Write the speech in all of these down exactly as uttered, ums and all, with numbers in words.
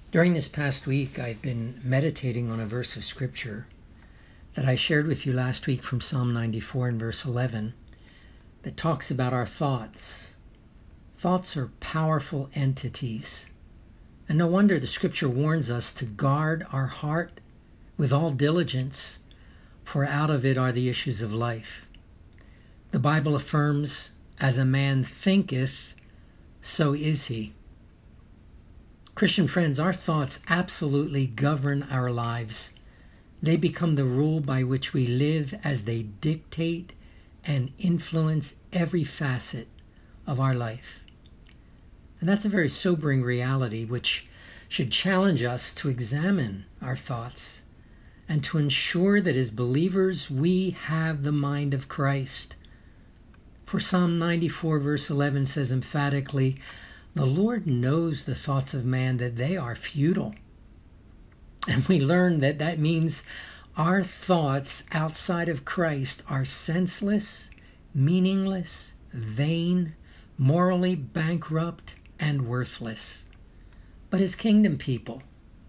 During this past week, I've been meditating on a verse of Scripture that I shared with you last week from Psalm ninety-four and verse eleven that talks about our thoughts. Thoughts are powerful entities, and no wonder the Scripture warns us to guard our heart with all diligence, for out of it are the issues of life. The Bible affirms, as a man thinketh, so is he. Christian friends, our thoughts absolutely govern our lives. They become the rule by which we live as they dictate and influence every facet of our life. And that's a very sobering reality which should challenge us to examine our thoughts and to ensure that as believers we have the mind of Christ. For Psalm ninety-four verse eleven says emphatically, "The Lord knows the thoughts of man, that they are futile." And we learn that that means our thoughts outside of Christ are senseless, meaningless, vain, morally bankrupt, and worthless. But as kingdom people,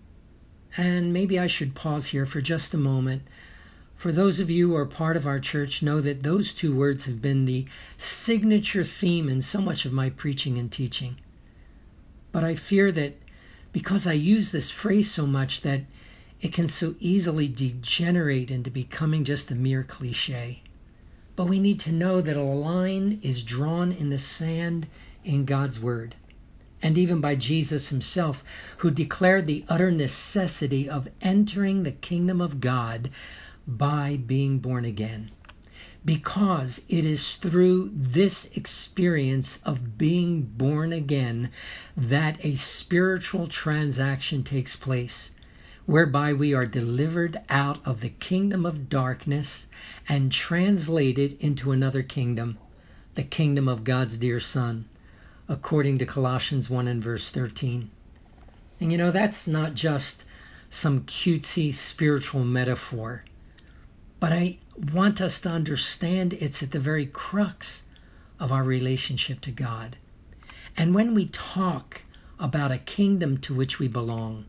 and maybe I should pause here for just a moment, for those of you who are part of our church know that those two words have been the signature theme in so much of my preaching and teaching. But I fear that because I use this phrase so much that it can so easily degenerate into becoming just a mere cliche. But we need to know that a line is drawn in the sand in God's Word, and even by Jesus himself, who declared the utter necessity of entering the kingdom of God by being born again. Because it is through this experience of being born again that a spiritual transaction takes place, whereby we are delivered out of the kingdom of darkness and translated into another kingdom, the kingdom of God's dear Son, according to Colossians one and verse thirteen. And you know, that's not just some cutesy spiritual metaphor, but I want us to understand it's at the very crux of our relationship to God. And when we talk about a kingdom to which we belong,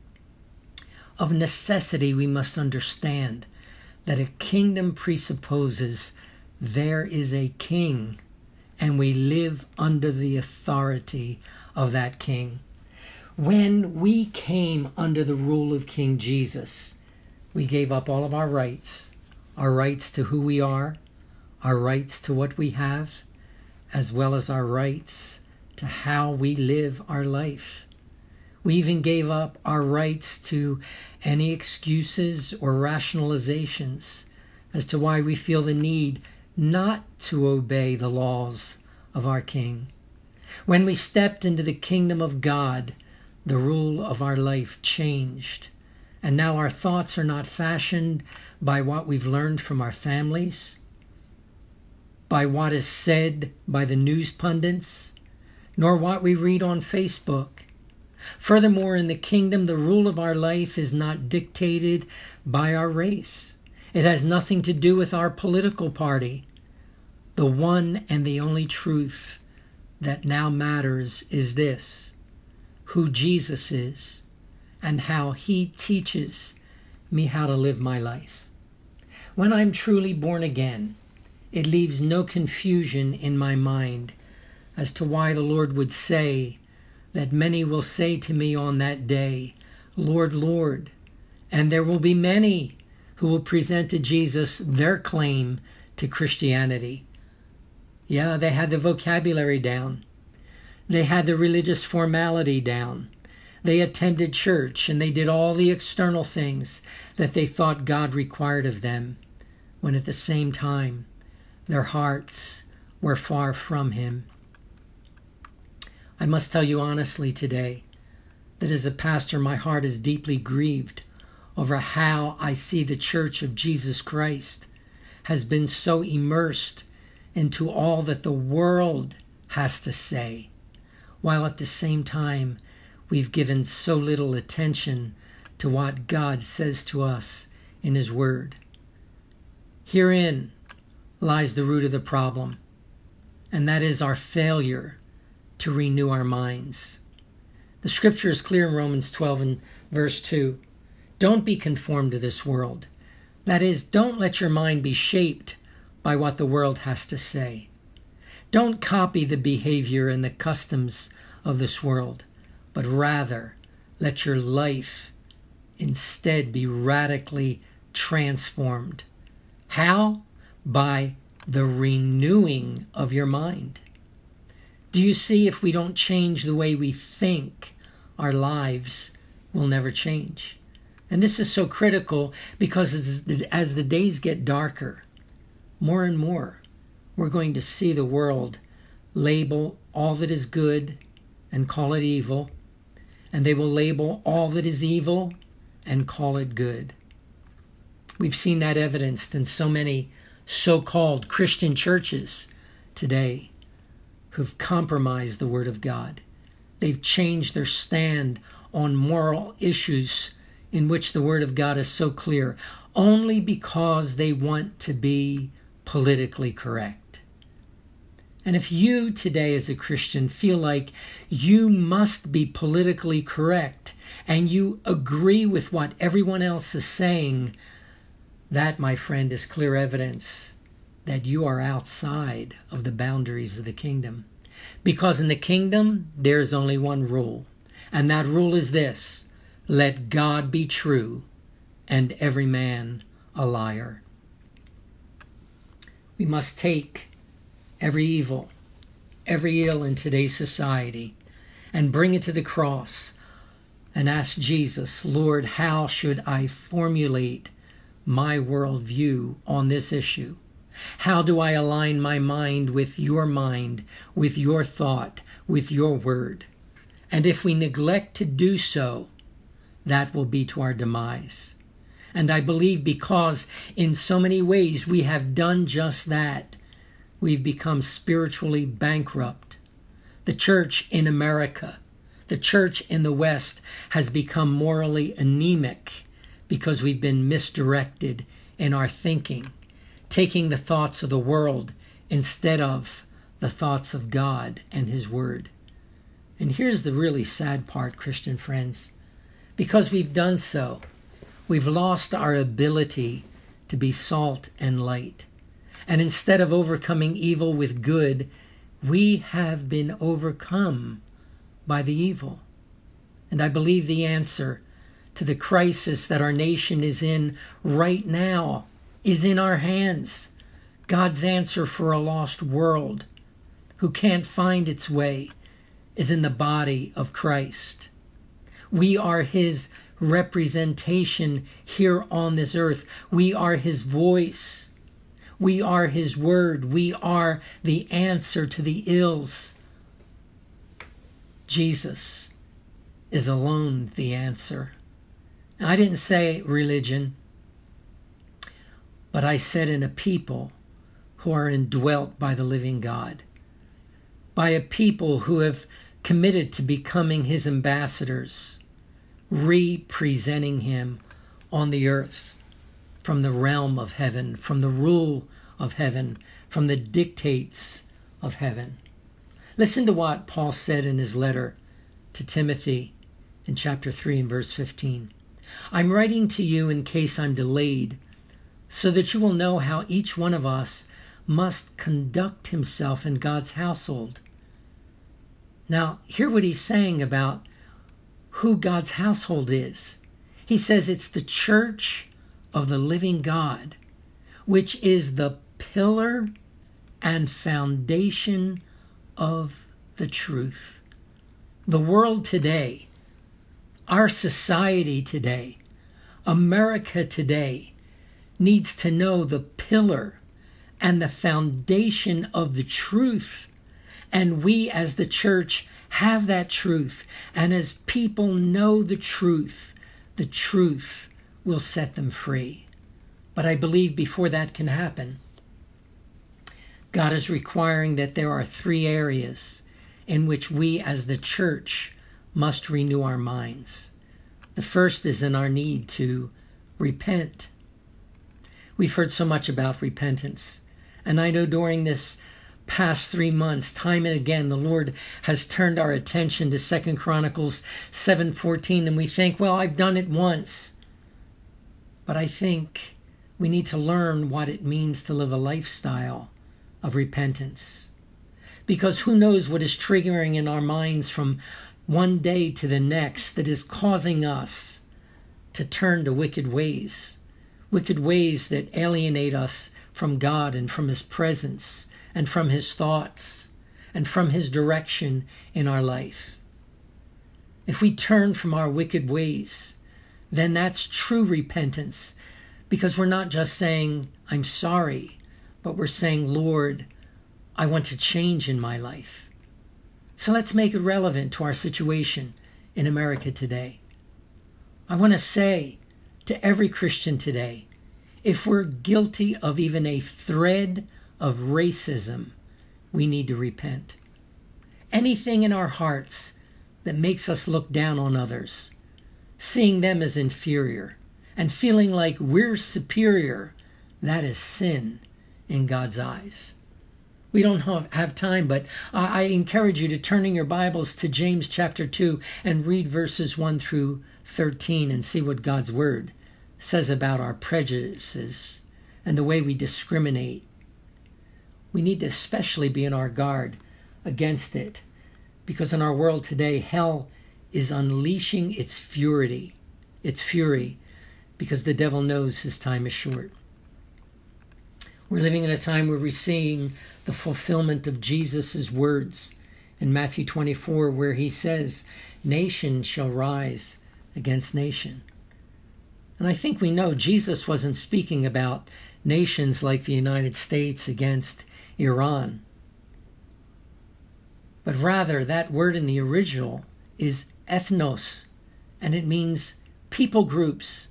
of necessity we must understand that a kingdom presupposes there is a king, and we live under the authority of that king. When we came under the rule of King Jesus, we gave up all of our rights, our rights to who we are, our rights to what we have, as well as our rights to how we live our life. We even gave up our rights to any excuses or rationalizations as to why we feel the need not to obey the laws of our King. When we stepped into the kingdom of God, the rule of our life changed. And now our thoughts are not fashioned by what we've learned from our families, by what is said by the news pundits, nor what we read on Facebook. Furthermore, in the kingdom, the rule of our life is not dictated by our race. It has nothing to do with our political party. The one and the only truth that now matters is this: who Jesus is and how he teaches me how to live my life. When I'm truly born again, it leaves no confusion in my mind as to why the Lord would say that many will say to me on that day, "Lord, Lord," and there will be many who will present to Jesus their claim to Christianity. Yeah, they had the vocabulary down. They had the religious formality down. They attended church and they did all the external things that they thought God required of them, when at the same time their hearts were far from him. I must tell you honestly today that as a pastor, my heart is deeply grieved over how I see the Church of Jesus Christ has been so immersed into all that the world has to say, while at the same time we've given so little attention to what God says to us in his word. Herein lies the root of the problem, and that is our failure to renew our minds. The scripture is clear in Romans twelve and verse two. Don't be conformed to this world. That is, don't let your mind be shaped by what the world has to say. Don't copy the behavior and the customs of this world, but rather let your life instead be radically transformed. How? By the renewing of your mind. Do you see, if we don't change the way we think, our lives will never change? And this is so critical because as the, as the days get darker, more and more, we're going to see the world label all that is good and call it evil, and they will label all that is evil and call it good. We've seen that evidenced in so many so-called Christian churches today who've compromised the Word of God. They've changed their stand on moral issues in which the Word of God is so clear, only because they want to be politically correct. And if you today as a Christian feel like you must be politically correct and you agree with what everyone else is saying, that, my friend, is clear evidence that you are outside of the boundaries of the kingdom. Because in the kingdom, there's only one rule. And that rule is this: let God be true and every man a liar. We must take every evil, every ill in today's society and bring it to the cross and ask Jesus, Lord, how should I formulate my worldview on this issue? How do I align my mind with your mind, with your thought, with your word? And if we neglect to do so, that will be to our demise. And I believe because in so many ways we have done just that, we've become spiritually bankrupt. The church in America, the church in the West has become morally anemic because we've been misdirected in our thinking, taking the thoughts of the world instead of the thoughts of God and His Word. And here's the really sad part, Christian friends. Because we've done so, we've lost our ability to be salt and light. And instead of overcoming evil with good, we have been overcome by the evil. And I believe the answer to the crisis that our nation is in right now is in our hands. God's answer for a lost world who can't find its way is in the body of Christ. We are His representation here on this earth. We are His voice. We are His word. We are the answer to the ills. Jesus is alone the answer. Now, I didn't say religion, but I said in a people who are indwelt by the living God, by a people who have committed to becoming His ambassadors, representing Him on the earth from the realm of heaven, from the rule of heaven, from the dictates of heaven. Listen to what Paul said in his letter to Timothy in chapter three and verse fifteen. I'm writing to you in case I'm delayed, so that you will know how each one of us must conduct himself in God's household. Now, hear what he's saying about who God's household is. He says it's the church of the living God, which is the pillar and foundation of the truth. The world today, our society today, America today, needs to know the pillar and the foundation of the truth. And we as the church have that truth. And as people know the truth, the truth will set them free. But I believe before that can happen, God is requiring that there are three areas in which we as the church must renew our minds. The first is in our need to repent. We've heard so much about repentance. And I know during this past three months, time and again, the Lord has turned our attention to Second Chronicles seven fourteen, and we think, well, I've done it once. But I think we need to learn what it means to live a lifestyle of repentance. Because who knows what is triggering in our minds from one day to the next that is causing us to turn to wicked ways, wicked ways that alienate us from God and from His presence and from His thoughts and from His direction in our life. If we turn from our wicked ways, then that's true repentance, because we're not just saying, I'm sorry, but we're saying, Lord, I want to change in my life. So let's make it relevant to our situation in America today. I want to say to every Christian today, if we're guilty of even a thread of racism, we need to repent. Anything in our hearts that makes us look down on others, seeing them as inferior, and feeling like we're superior, that is sin in God's eyes. We don't have time, but I encourage you to turn in your Bibles to James chapter two and read verses one through thirteen and see what God's Word says about our prejudices and the way we discriminate. We need to especially be on our guard against it, because in our world today, hell is unleashing its fury, its fury, because the devil knows his time is short. We're living in a time where we're seeing the fulfillment of Jesus' words in Matthew twenty-four, where he says, nation shall rise against nation. And I think we know Jesus wasn't speaking about nations like the United States against Iran. But rather, that word in the original is ethnos, and it means people groups.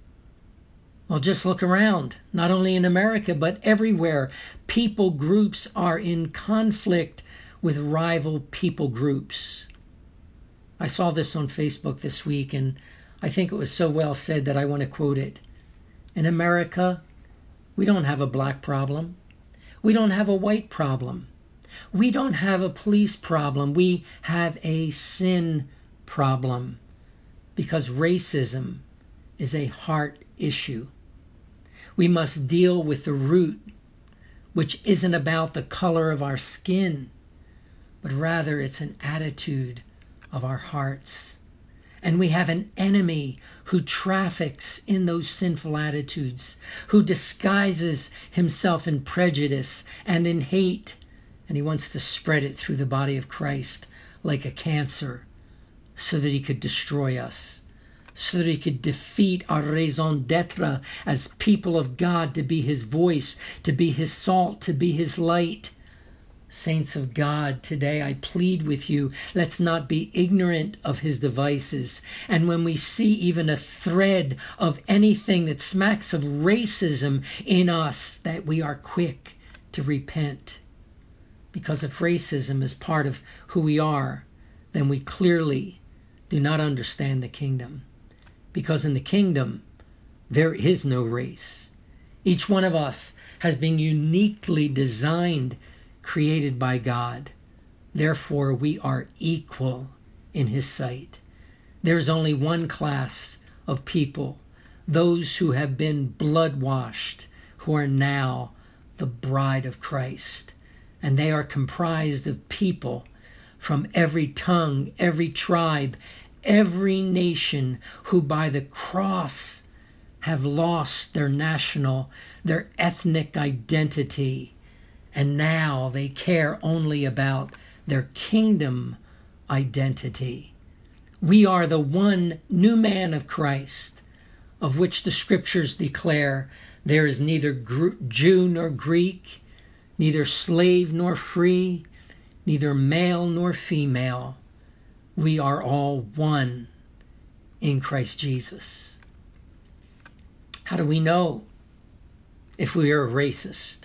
Well, just look around, not only in America, but everywhere. People groups are in conflict with rival people groups. I saw this on Facebook this week, and I think it was so well said that I want to quote it. In America, we don't have a black problem. We don't have a white problem. We don't have a police problem. We have a sin problem, because racism is a heart issue. We must deal with the root, which isn't about the color of our skin, but rather it's an attitude of our hearts. And we have an enemy who traffics in those sinful attitudes, who disguises himself in prejudice and in hate, and he wants to spread it through the body of Christ like a cancer so that he could destroy us, so that he could defeat our raison d'etre as people of God, to be his voice, to be his salt, to be his light. Saints of God, today I plead with you, let's not be ignorant of his devices. And when we see even a thread of anything that smacks of racism in us, that we are quick to repent. Because if racism is part of who we are, then we clearly do not understand the kingdom. Because in the kingdom, there is no race. Each one of us has been uniquely designed, created by God. Therefore, we are equal in his sight. There's only one class of people, those who have been blood-washed, who are now the bride of Christ. And they are comprised of people from every tongue, every tribe, every nation, who by the cross have lost their national, their ethnic identity. And now they care only about their kingdom identity. We are the one new man of Christ, of which the scriptures declare there is neither Jew nor Greek, neither slave nor free, neither male nor female. We are all one in Christ Jesus. How do we know if we are a racist?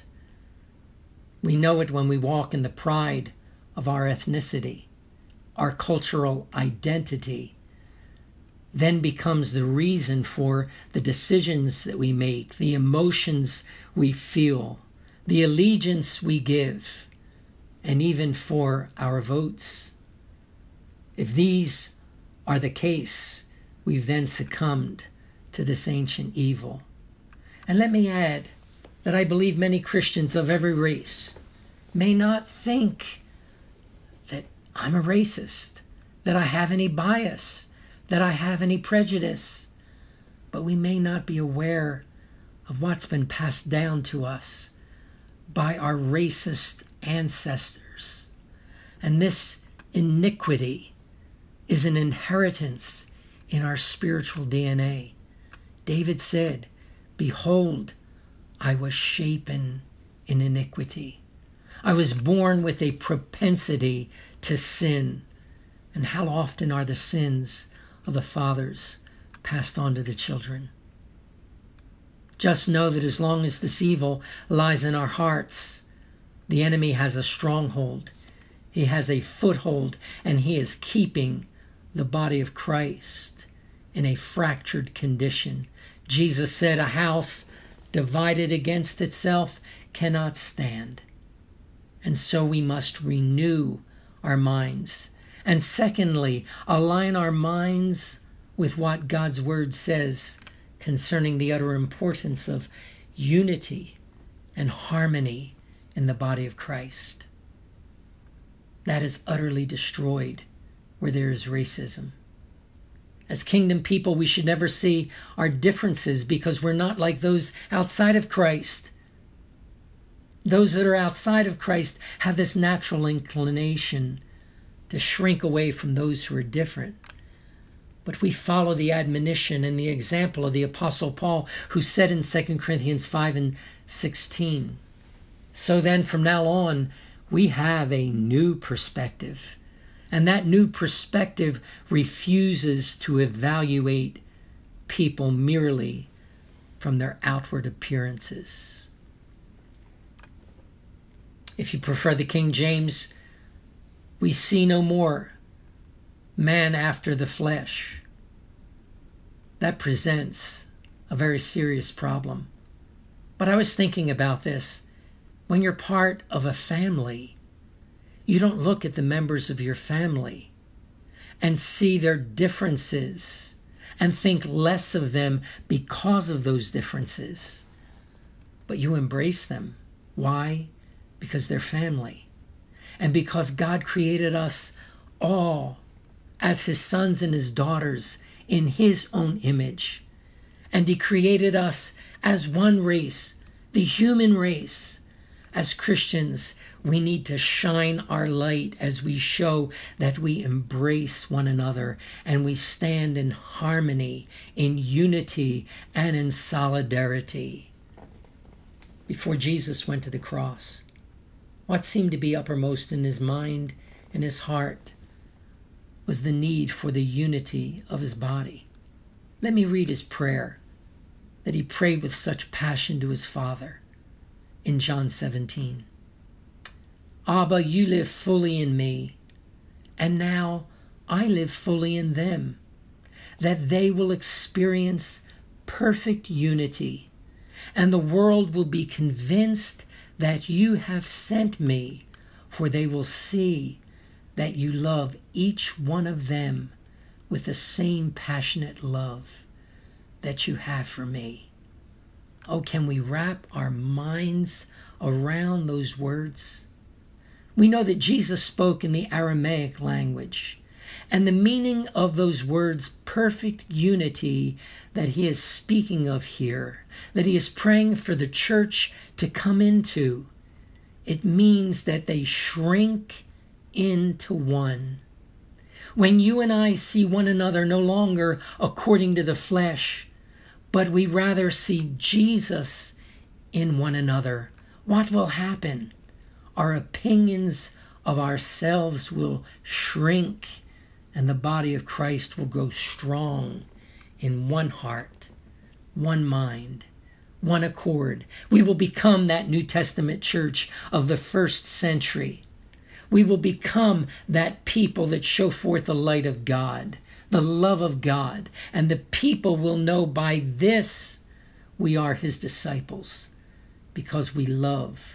We know it when we walk in the pride of our ethnicity. Our cultural identity then becomes the reason for the decisions that we make, the emotions we feel, the allegiance we give. and even for our votes. If these are the case, we've then succumbed to this ancient evil. And let me add that I believe many Christians of every race may not think that I'm a racist, that I have any bias, that I have any prejudice, but we may not be aware of what's been passed down to us by our racist ancestors. And this iniquity is an inheritance in our spiritual D N A. David said, "Behold, I was shapen in iniquity. I was born with a propensity to sin." And how often are the sins of the fathers passed on to the children? Just know that as long as this evil lies in our hearts, the enemy has a stronghold. He has a foothold, and he is keeping the body of Christ in a fractured condition. Jesus said, "A house divided against itself cannot stand." And so we must renew our minds. And secondly, align our minds with what God's word says concerning the utter importance of unity and harmony in the body of Christ. That is utterly destroyed where there is racism. As kingdom people, we should never see our differences because we're not like those outside of Christ. Those that are outside of Christ have this natural inclination to shrink away from those who are different. But we follow the admonition and the example of the Apostle Paul, who said in Second Corinthians five and sixteen, "So then from now on, we have a new perspective." And that new perspective refuses to evaluate people merely from their outward appearances. If you prefer the King James, we see no more man after the flesh. That presents a very serious problem. But I was thinking about this. When you're part of a family, you don't look at the members of your family and see their differences and think less of them because of those differences. But you embrace them. Why? Because they're family. And because God created us all as his sons and his daughters in his own image. And he created us as one race, the human race. As Christians, we need to shine our light as we show that we embrace one another and we stand in harmony, in unity, and in solidarity. Before Jesus went to the cross, what seemed to be uppermost in his mind and his heart was the need for the unity of his body. Let me read his prayer that he prayed with such passion to his Father in John seventeen. "Abba, you live fully in me, and now I live fully in them, that they will experience perfect unity, and the world will be convinced that you have sent me, for they will see that you love each one of them with the same passionate love that you have for me." Oh, can we wrap our minds around those words? We know that Jesus spoke in the Aramaic language, and the meaning of those words, perfect unity, that he is speaking of here, that he is praying for the church to come into, it means that they shrink into one. When you and I see one another no longer according to the flesh, but we rather see Jesus in one another, what will happen? Our opinions of ourselves will shrink, and the body of Christ will grow strong in one heart, one mind, one accord. We will become that New Testament church of the first century. We will become that people that show forth the light of God, the love of God, and the people will know by this we are his disciples, because we love,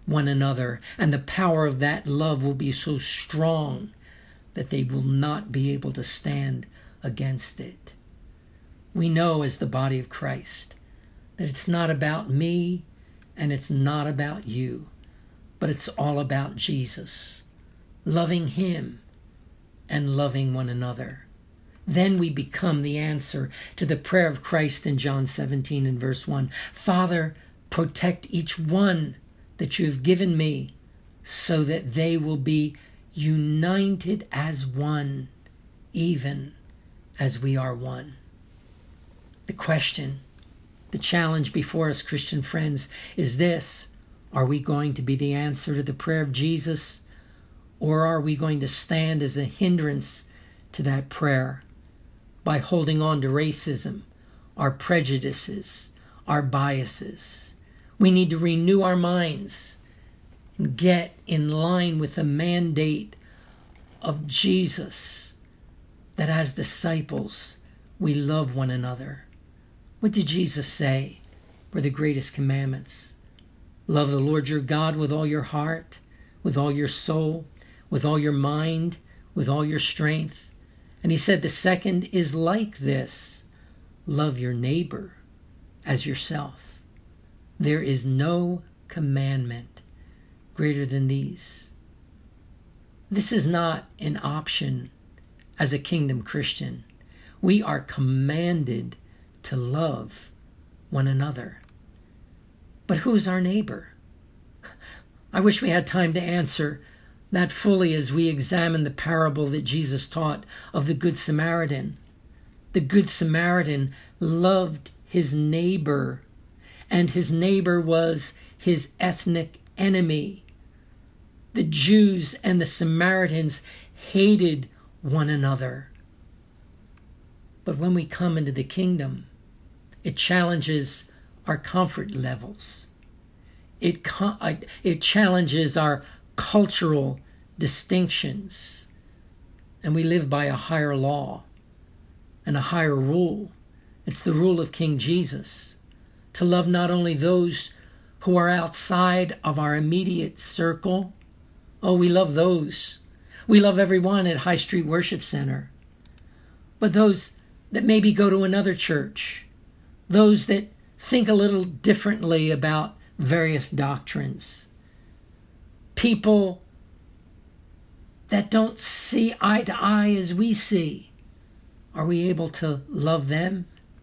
one another, and the power of that love will be so strong that they will not be able to stand against it. We know as the body of Christ that it's not about me and it's not about you, but it's all about Jesus, loving him and loving one another. Then we become the answer to the prayer of Christ in John seventeen and verse one. Father, protect each one that you have given me so that they will be united as one, even as we are one. The question, the challenge before us, Christian friends, is this: are we going to be the answer to the prayer of Jesus, or are we going to stand as a hindrance to that prayer by holding on to racism, our prejudices, our biases? We need to renew our minds and get in line with the mandate of Jesus, that as disciples we love one another. What did Jesus say were the greatest commandments? Love the Lord your God with all your heart, with all your soul, with all your mind, with all your strength. And he said the second is like this: love your neighbor as yourself. There is no commandment greater than these. This is not an option as a kingdom Christian. We are commanded to love one another. But who's our neighbor? I wish we had time to answer that fully as we examine the parable that Jesus taught of the Good Samaritan. The Good Samaritan loved his neighbor, and his neighbor was his ethnic enemy. The Jews and the Samaritans hated one another. But when we come into the kingdom, it challenges our comfort levels. It, it challenges our cultural distinctions. And we live by a higher law and a higher rule. It's the rule of King Jesus, to love not only those who are outside of our immediate circle. Oh, we love those. We love everyone at High Street Worship Center. But those that maybe go to another church, those that think a little differently about various doctrines, people that don't see eye to eye as we see, are we able to love them?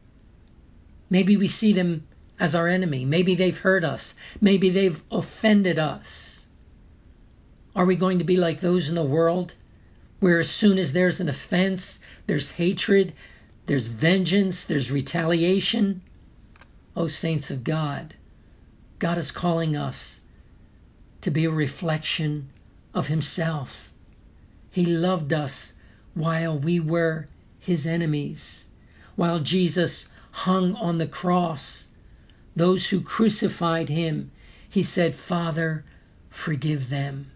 Maybe we see them as our enemy. Maybe they've hurt us. Maybe they've offended us. Are we going to be like those in the world, where as soon as there's an offense, there's hatred, there's vengeance, there's retaliation? Oh, saints of God, God is calling us to be a reflection of himself. He loved us while we were his enemies. While Jesus hung on the cross, those who crucified him, he said, Father, forgive them.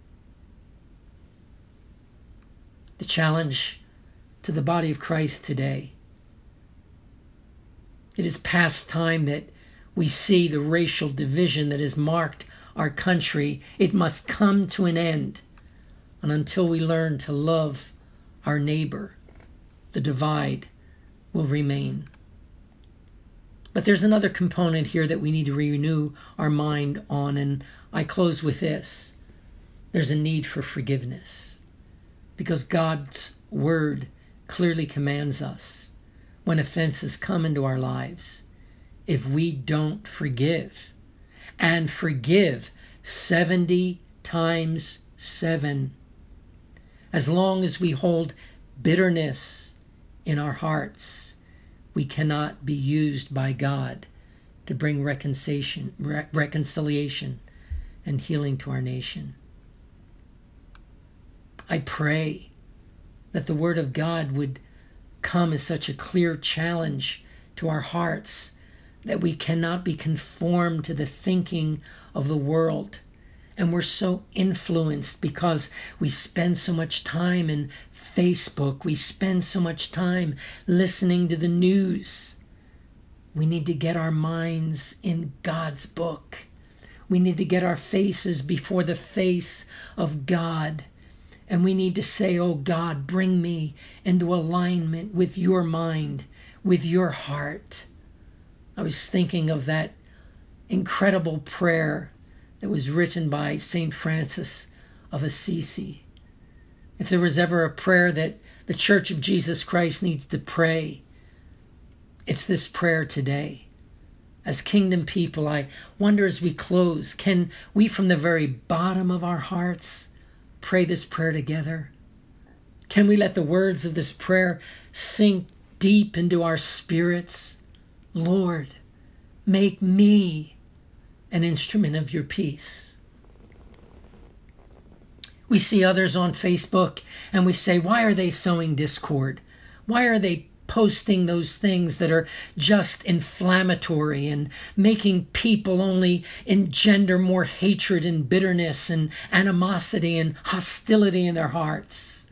The challenge to the body of Christ today: it is past time that we see the racial division that has marked our country. It must come to an end. And until we learn to love our neighbor, the divide will remain. But there's another component here that we need to renew our mind on, and I close with this. There's a need for forgiveness, because God's word clearly commands us, when offenses come into our lives, if we don't forgive, and forgive seventy times seven, as long as we hold bitterness in our hearts, we cannot be used by God to bring reconciliation, re- reconciliation and healing to our nation. I pray that the word of God would come as such a clear challenge to our hearts, that we cannot be conformed to the thinking of the world. And we're so influenced because we spend so much time in Facebook. We spend so much time listening to the news. We need to get our minds in God's book. We need to get our faces before the face of God. And we need to say, oh God, bring me into alignment with your mind, with your heart. I was thinking of that incredible prayer that was written by Saint Francis of Assisi. If there was ever a prayer that the Church of Jesus Christ needs to pray, it's this prayer today. As kingdom people, I wonder as we close, can we from the very bottom of our hearts pray this prayer together? Can we let the words of this prayer sink deep into our spirits? Lord, make me an instrument of your peace. We see others on Facebook and we say, why are they sowing discord? Why are they posting those things that are just inflammatory and making people only engender more hatred and bitterness and animosity and hostility in their hearts?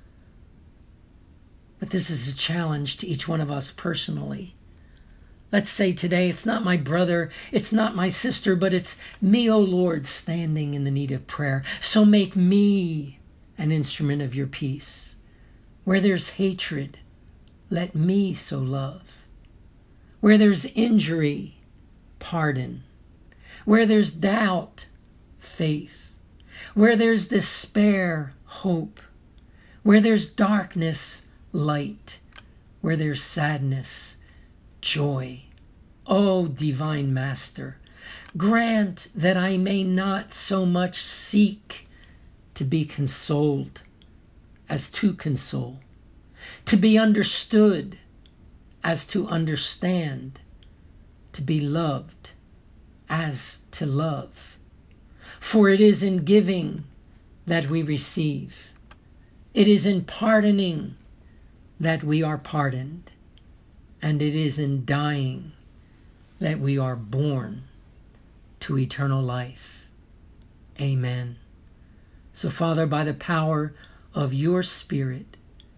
But this is a challenge to each one of us personally. Let's say today, it's not my brother, it's not my sister, but it's me, O Lord, standing in the need of prayer. So make me an instrument of your peace. Where there's hatred, let me sow love. Where there's injury, pardon. Where there's doubt, faith. Where there's despair, hope. Where there's darkness, light. Where there's sadness, joy. O divine Master, grant that I may not so much seek to be consoled as to console, to be understood as to understand, to be loved as to love. For it is in giving that we receive. It is in pardoning that we are pardoned. And it is in dying that we are born to eternal life. Amen. So, Father, by the power of your Spirit,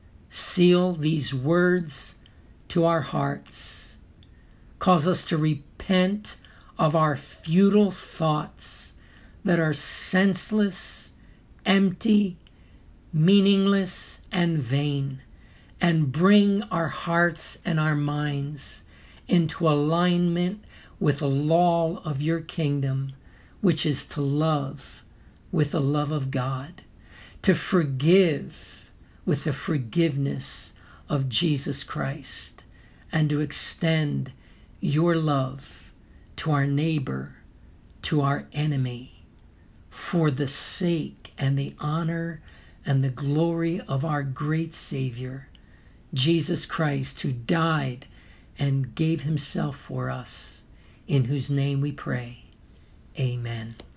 seal these words to our hearts. Cause us to repent of our futile thoughts that are senseless, empty, meaningless, and vain, and bring our hearts and our minds into alignment with the law of your kingdom, which is to love with the love of God, to forgive with the forgiveness of Jesus Christ, and to extend your love to our neighbor, to our enemy, for the sake and the honor and the glory of our great Savior, Jesus Christ, who died and gave himself for us, in whose name we pray. Amen.